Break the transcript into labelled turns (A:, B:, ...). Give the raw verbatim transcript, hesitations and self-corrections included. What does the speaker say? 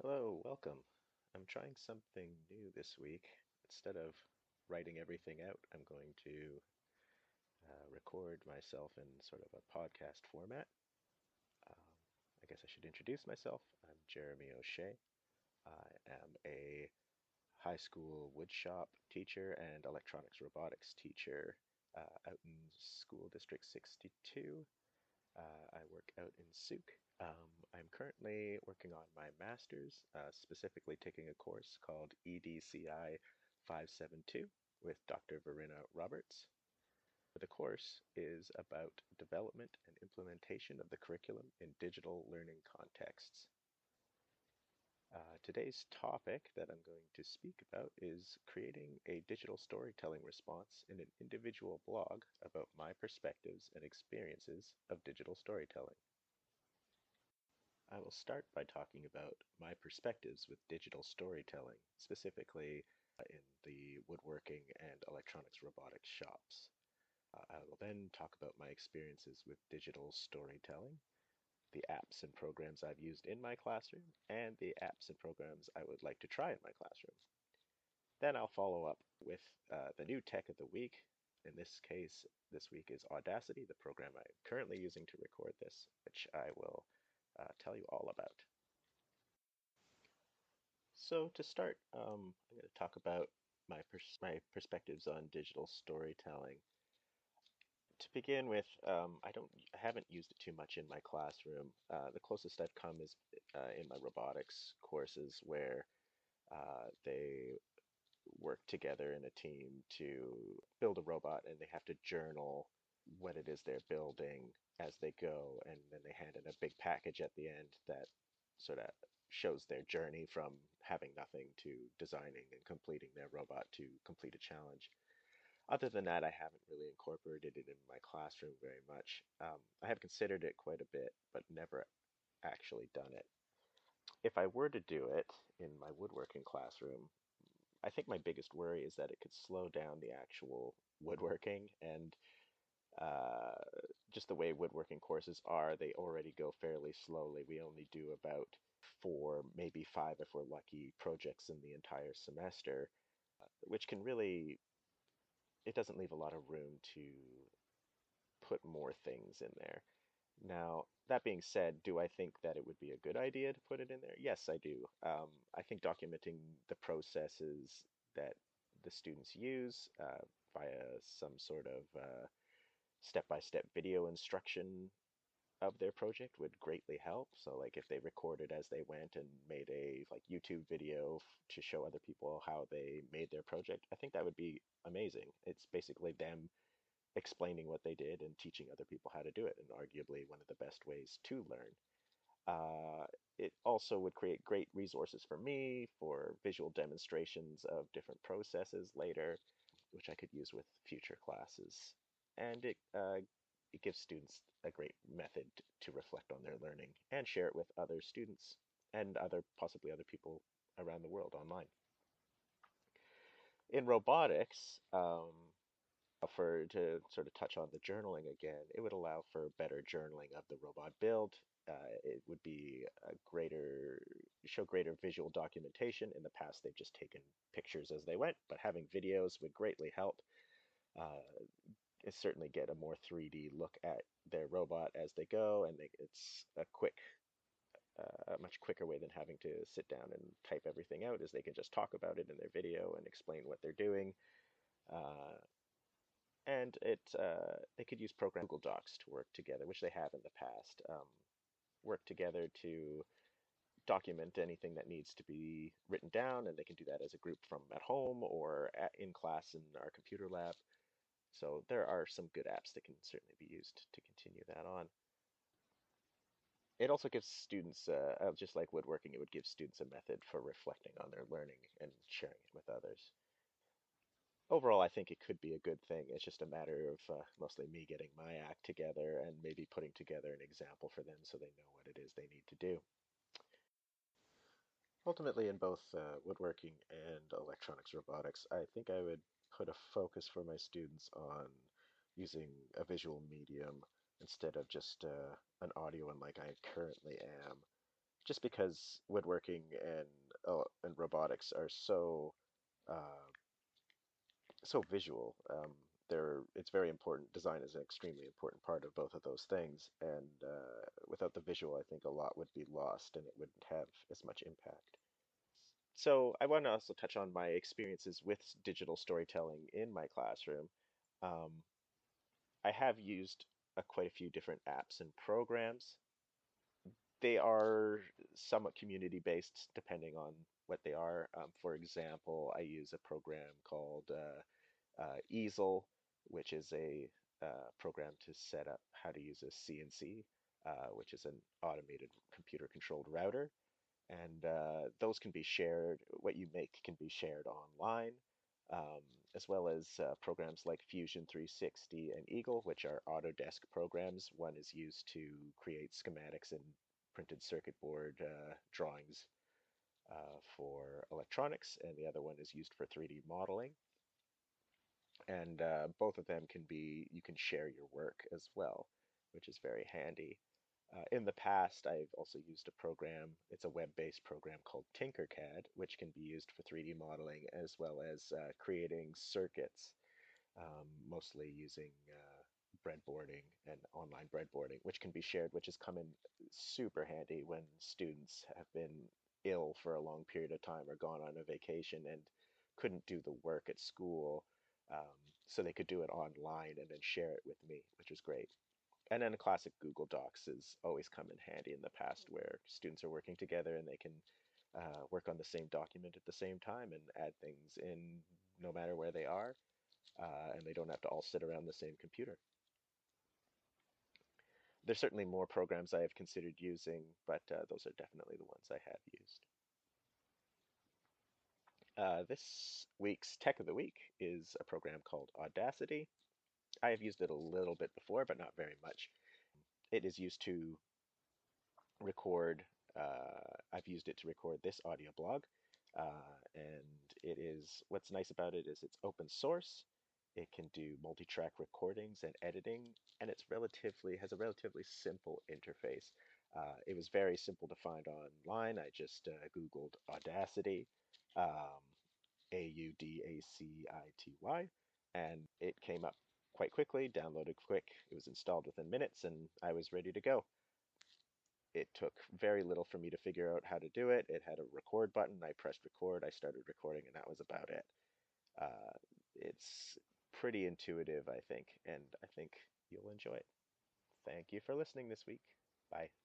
A: Hello, welcome. I'm trying something new this week. Instead of writing everything out, I'm going to uh, record myself in sort of a podcast format. Um, I guess I should introduce myself. I'm Jeremy O'Shea. I am a high school woodshop teacher and electronics robotics teacher uh, out in School District sixty-two. Uh, I work out in Souk. Um, I'm currently working on my master's, uh, specifically taking a course called E D C I five seventy-two with Doctor Verena Roberts. The course is about development and implementation of the curriculum in digital learning contexts. Uh, today's topic that I'm going to speak about is creating a digital storytelling response in an individual blog about my perspectives and experiences of digital storytelling. I will start by talking about my perspectives with digital storytelling, specifically uh, in the woodworking and electronics robotics shops. Uh, I will then talk about my experiences with digital storytelling, the apps and programs I've used in my classroom, and the apps and programs I would like to try in my classroom. Then I'll follow up with uh, the new tech of the week. In this case, this week is Audacity, the program I'm currently using to record this, which I will uh, tell you all about. So to start, um, I'm going to talk about my pers- my perspectives on digital storytelling. To begin with, um, I don't, I haven't used it too much in my classroom. Uh, the closest I've come is uh, in my robotics courses, where uh, they work together in a team to build a robot, and they have to journal what it is they're building as they go, and then they hand in a big package at the end that sort of shows their journey from having nothing to designing and completing their robot to complete a challenge. Other than that, I haven't really incorporated it in my classroom very much. Um, I have considered it quite a bit, but never actually done it. If I were to do it in my woodworking classroom, I think my biggest worry is that it could slow down the actual woodworking, and uh, just the way woodworking courses are, they already go fairly slowly. We only do about four, maybe five if we're lucky, projects in the entire semester, uh, which can really, it doesn't leave a lot of room to put more things in there. Now, that being said, do I think that it would be a good idea to put it in there? Yes, I do. Um, I think documenting the processes that the students use uh, via some sort of uh, step-by-step video instruction of their project would greatly help. So like if they recorded as they went and made a like YouTube video f- to show other people how they made their project, I think that would be amazing. It's basically them explaining what they did and teaching other people how to do it, and arguably one of the best ways to learn. Uh, it also would create great resources for me for visual demonstrations of different processes later, which I could use with future classes. And it, uh, it gives students a great method to reflect on their learning and share it with other students and other possibly other people around the world online. In robotics, um, for to sort of touch on the journaling again, it would allow for better journaling of the robot build. Uh, it would be a greater show greater visual documentation. In the past, they've just taken pictures as they went, but having videos would greatly help. Uh, certainly get a more three D look at their robot as they go, and they, it's a quick, uh, a much quicker way than having to sit down and type everything out, as they can just talk about it in their video and explain what they're doing. Uh, and it uh, they could use program Google Docs to work together, which they have in the past. Um, work together to document anything that needs to be written down, and they can do that as a group from at home or at, in class in our computer lab. So there are some good apps that can certainly be used to continue that on. It also gives students, uh, uh, just like woodworking, it would give students a method for reflecting on their learning and sharing it with others. Overall, I think it could be a good thing. It's just a matter of uh, mostly me getting my act together and maybe putting together an example for them so they know what it is they need to do. Ultimately, in both uh, woodworking and electronics robotics, I think I would put a focus for my students on using a visual medium instead of just uh, an audio one like I currently am. just because woodworking and uh, and robotics are so uh, so visual. Um, they're it's very important. Design is an extremely important part of both of those things, and uh, without the visual, I think a lot would be lost, and it wouldn't have as much impact. So I want to also touch on my experiences with digital storytelling in my classroom. Um, I have used uh, quite a few different apps and programs. They are somewhat community based depending on what they are. Um, for example, I use a program called uh, uh, Easel, which is a uh, program to set up how to use a C N C, uh, which is an automated computer controlled router. And uh, those can be shared. What you make can be shared online, um, as well as uh, programs like Fusion three sixty and Eagle, which are Autodesk programs. One is used to create schematics and printed circuit board uh, drawings uh, for electronics, and the other one is used for three D modeling. And uh, both of them can be, you can share your work as well, which is very handy. Uh, in the past, I've also used a program, it's a web-based program called Tinkercad, which can be used for three D modeling as well as uh, creating circuits, um, mostly using uh, breadboarding and online breadboarding, which can be shared, which has come in super handy when students have been ill for a long period of time or gone on a vacation and couldn't do the work at school. Um, so they could do it online and then share it with me, which was great. And then a classic Google Docs has always come in handy in the past where students are working together and they can uh, work on the same document at the same time and add things in no matter where they are, uh, and they don't have to all sit around the same computer. There's certainly more programs I have considered using, but uh, those are definitely the ones I have used. Uh, this week's Tech of the Week is a program called Audacity. I have used it a little bit before, but not very much. It is used to record. Uh, I've used it to record this audio blog, uh, and it is what's nice about it is it's open source. It can do multi-track recordings and editing, and it's relatively has a relatively simple interface. Uh, it was very simple to find online. I just uh, Googled Audacity, um, A U D A C I T Y, and it came up quite quickly, downloaded quick. It was installed within minutes, and I was ready to go. It took very little for me to figure out how to do it. It had a record button. I pressed record. I started recording, and that was about it. Uh, it's pretty intuitive, I think, and I think you'll enjoy it. Thank you for listening this week. Bye.